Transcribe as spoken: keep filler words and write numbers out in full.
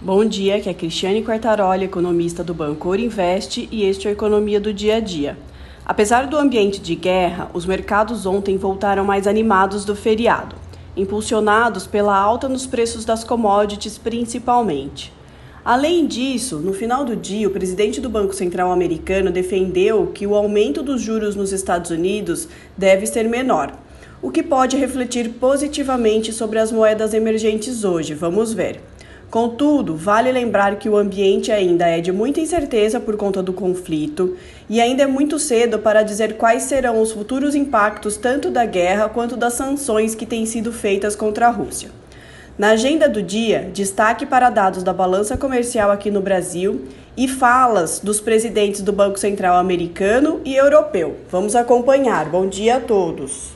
Bom dia, aqui é Cristiane Quartaroli, economista do Banco Orinvest, e este é o Economia do Dia a Dia. Apesar do ambiente de guerra, os mercados ontem voltaram mais animados do feriado, impulsionados pela alta nos preços das commodities principalmente. Além disso, no final do dia, o presidente do Banco Central americano defendeu que o aumento dos juros nos Estados Unidos deve ser menor, o que pode refletir positivamente sobre as moedas emergentes hoje. Vamos ver. Contudo, vale lembrar que o ambiente ainda é de muita incerteza por conta do conflito e ainda é muito cedo para dizer quais serão os futuros impactos tanto da guerra quanto das sanções que têm sido feitas contra a Rússia. Na agenda do dia, destaque para dados da balança comercial aqui no Brasil e falas dos presidentes do Banco Central americano e europeu. Vamos acompanhar. Bom dia a todos!